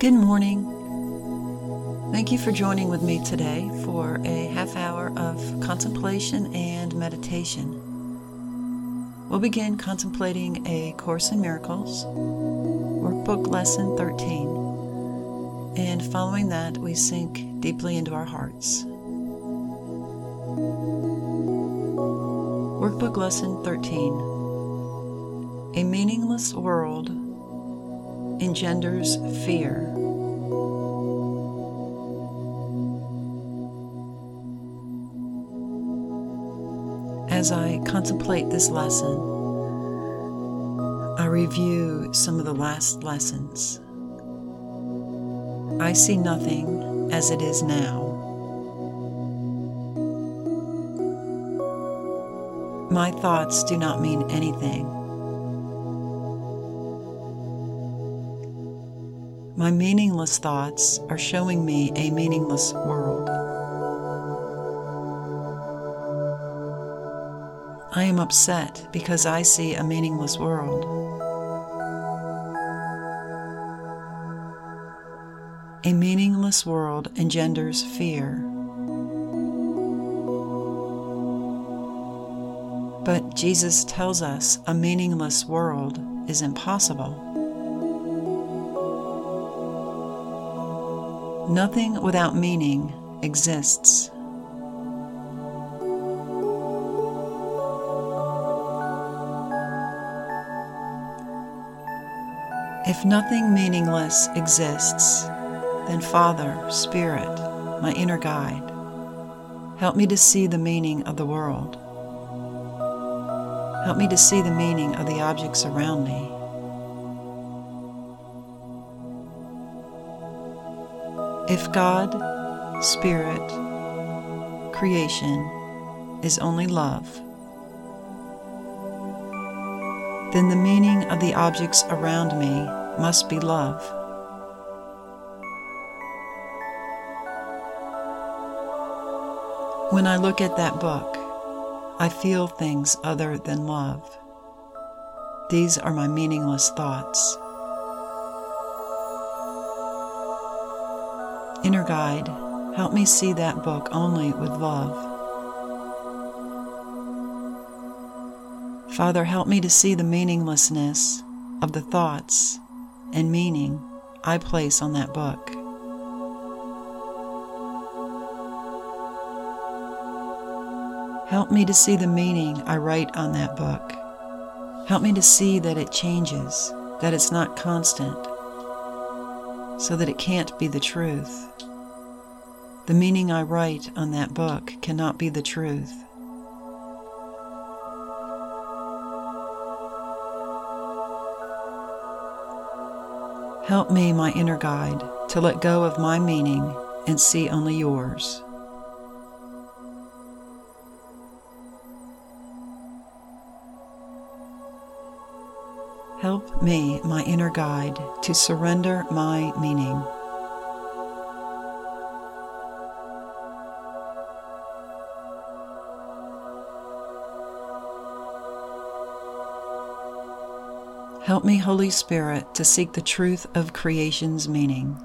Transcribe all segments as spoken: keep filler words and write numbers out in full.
Good morning. Thank you for joining with me today for a half hour of contemplation and meditation. We'll begin contemplating A Course in Miracles, Workbook Lesson thirteen, and following that we sink deeply into our hearts. Workbook Lesson thirteen. A meaningless world engenders fear. As I contemplate this lesson, I review some of the last lessons. I see nothing as it is now. My thoughts do not mean anything. My meaningless thoughts are showing me a meaningless world. I am upset because I see a meaningless world. A meaningless world engenders fear. But Jesus tells us a meaningless world is impossible. Nothing without meaning exists. If nothing meaningless exists, then Father, Spirit, my inner guide, help me to see the meaning of the world. Help me to see the meaning of the objects around me. If God, Spirit, creation is only love, then the meaning of the objects around me must be love. When I look at that book, I feel things other than love. These are my meaningless thoughts. Inner guide, help me see that book only with love. Father, help me to see the meaninglessness of the thoughts and meaning I place on that book. Help me to see the meaning I write on that book. Help me to see that it changes, that it's not constant, so that it can't be the truth. The meaning I write on that book cannot be the truth. Help me, my inner guide, to let go of my meaning and see only yours. Help me, my inner guide, to surrender my meaning. Help me, Holy Spirit, to seek the truth of creation's meaning.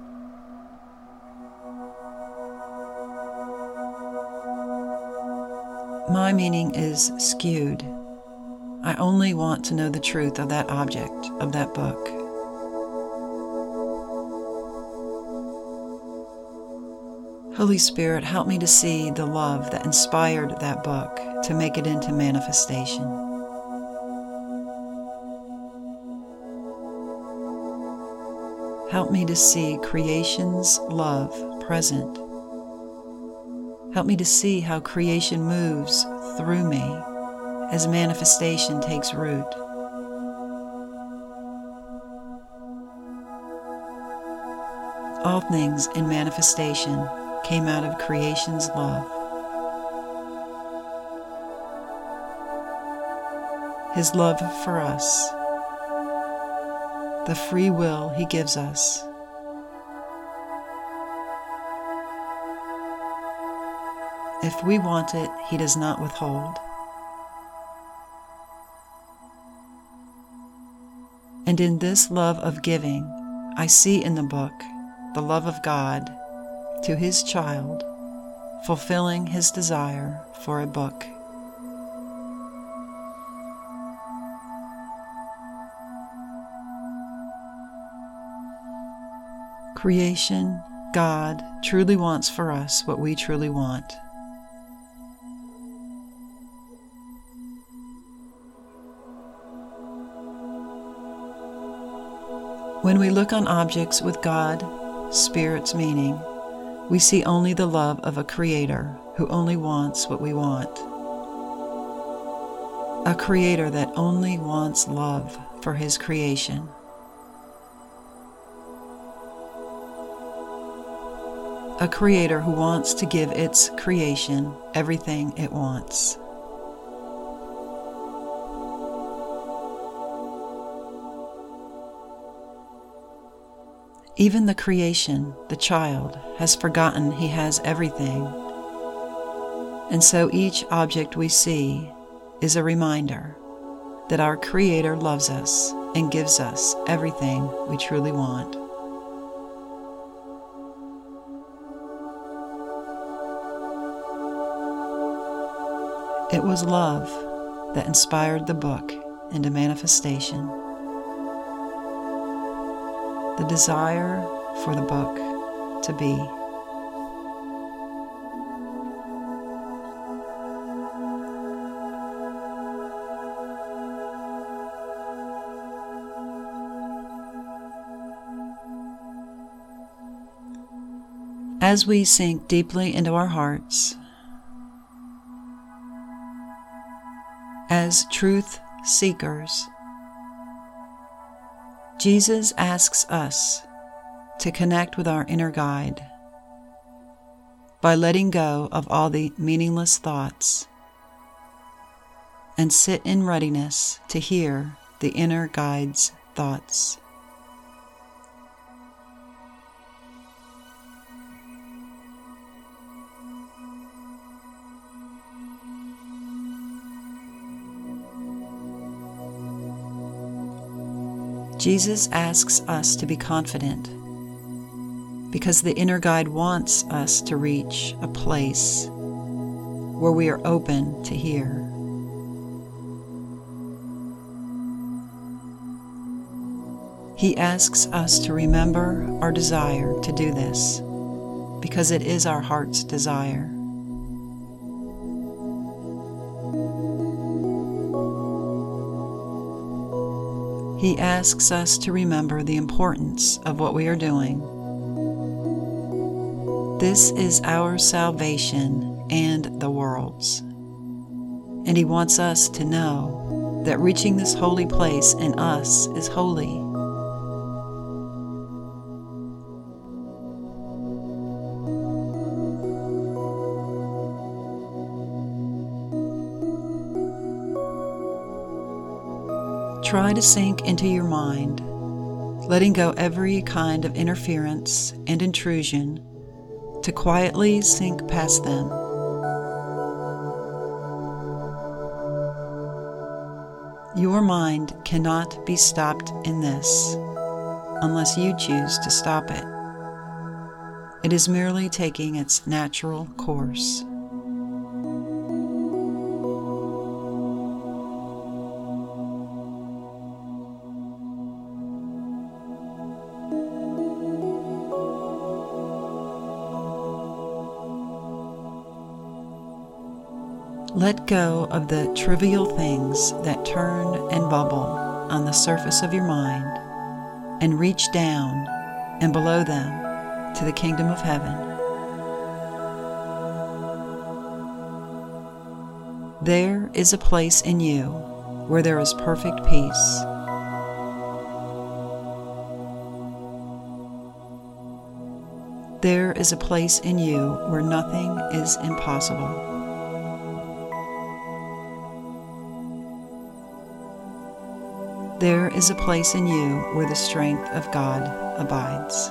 My meaning is skewed. I only want to know the truth of that object, of that book. Holy Spirit, help me to see the love that inspired that book to make it into manifestation. Help me to see creation's love present. Help me to see how creation moves through me as manifestation takes root. All things in manifestation came out of creation's love. His love for us, the free will He gives us. If we want it, He does not withhold. And in this love of giving, I see in the book the love of God to His child, fulfilling His desire for a book. Creation, God truly wants for us what we truly want. When we look on objects with God, Spirit's meaning, we see only the love of a Creator who only wants what we want. A Creator that only wants love for His creation. A Creator who wants to give its creation everything it wants. Even the creation, the child, has forgotten he has everything. And so each object we see is a reminder that our Creator loves us and gives us everything we truly want. It was love that inspired the book into manifestation. The desire for the book to be. As we sink deeply into our hearts, as truth seekers, Jesus asks us to connect with our inner guide by letting go of all the meaningless thoughts and sit in readiness to hear the inner guide's thoughts. Jesus asks us to be confident because the inner guide wants us to reach a place where we are open to hear. He asks us to remember our desire to do this because it is our heart's desire. He asks us to remember the importance of what we are doing. This is our salvation and the world's. And He wants us to know that reaching this holy place in us is holy. Try to sink into your mind, letting go every kind of interference and intrusion to quietly sink past them. Your mind cannot be stopped in this unless you choose to stop it. It is merely taking its natural course. Let go of the trivial things that turn and bubble on the surface of your mind and reach down and below them to the kingdom of heaven. There is a place in you where there is perfect peace. There is a place in you where nothing is impossible. There is a place in you where the strength of God abides.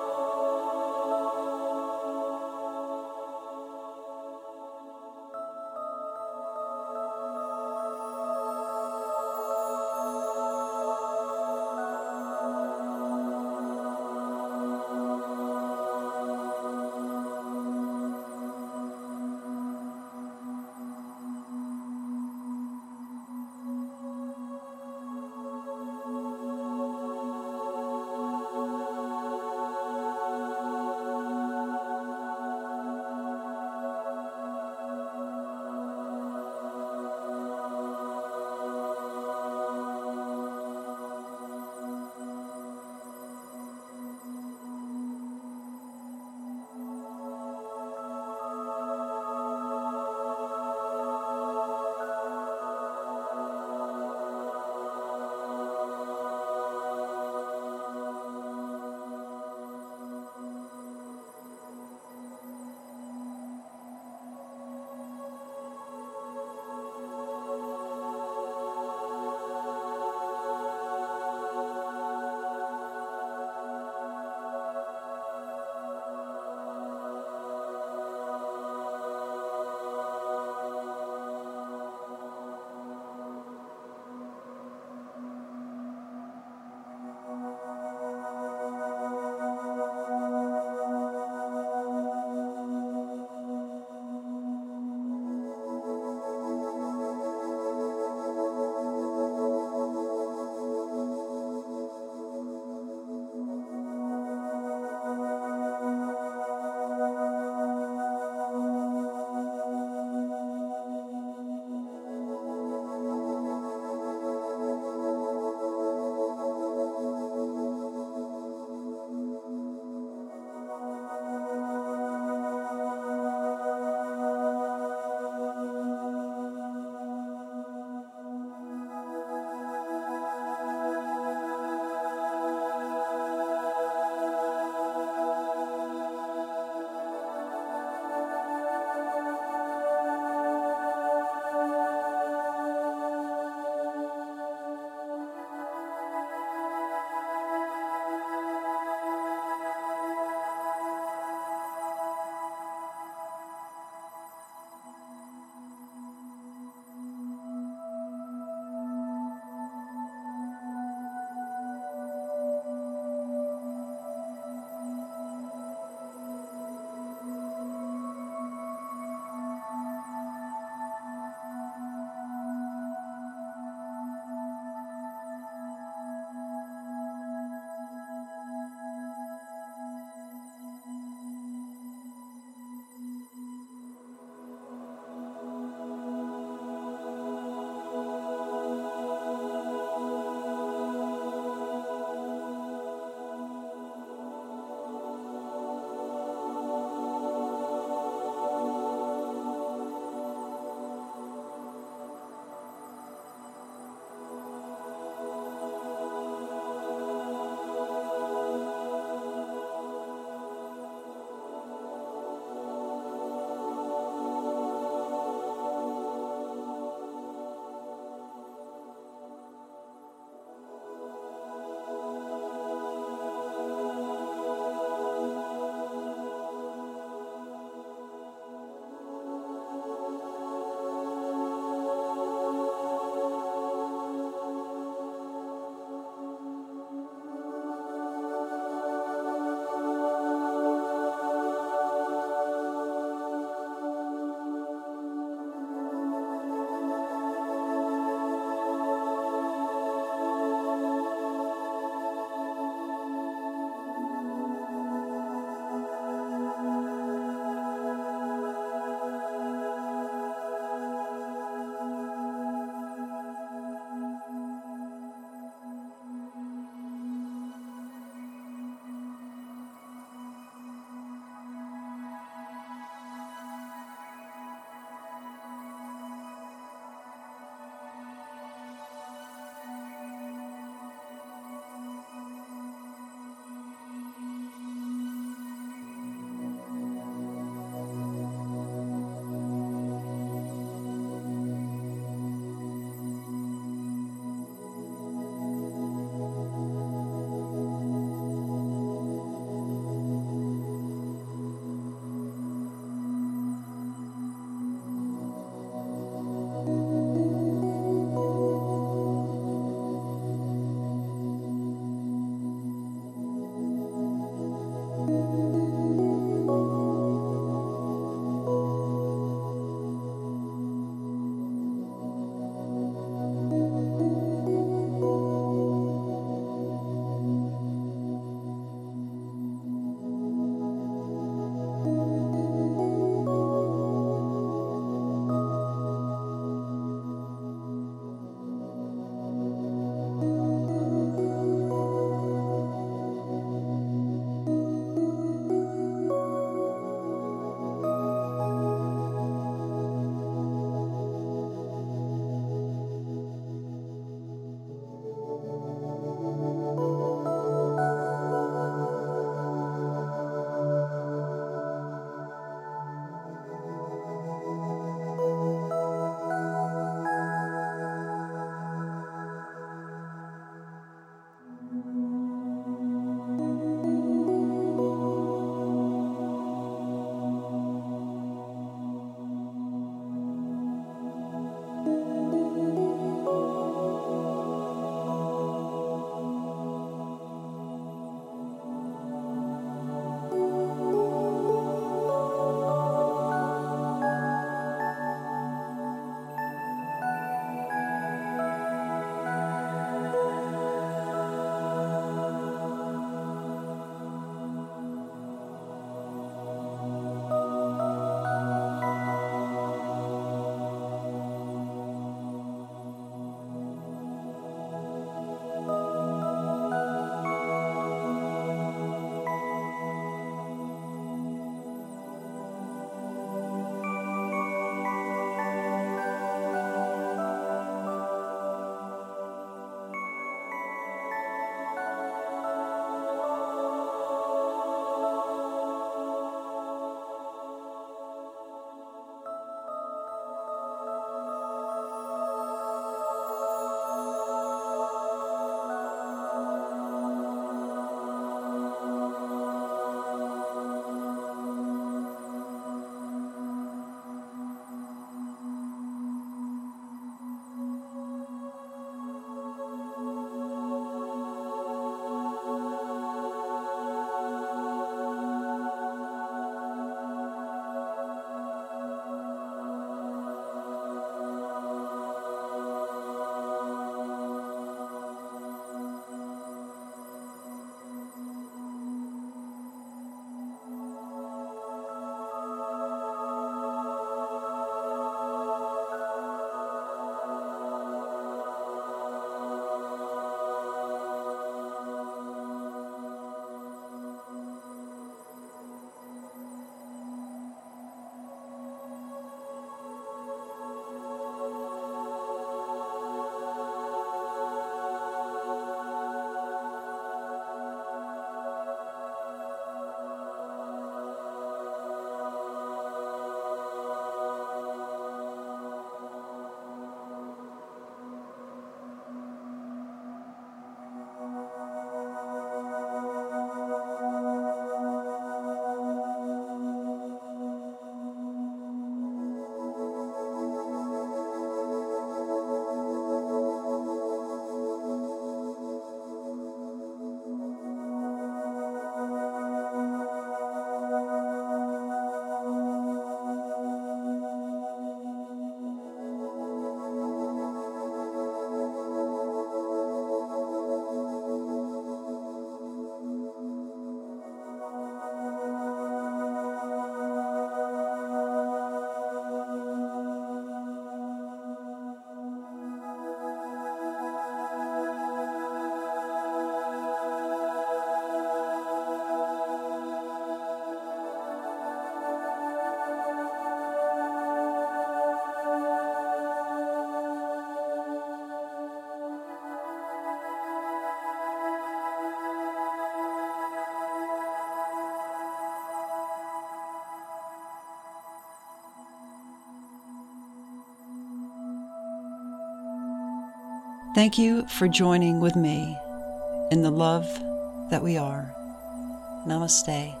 Thank you for joining with me in the love that we are. Namaste.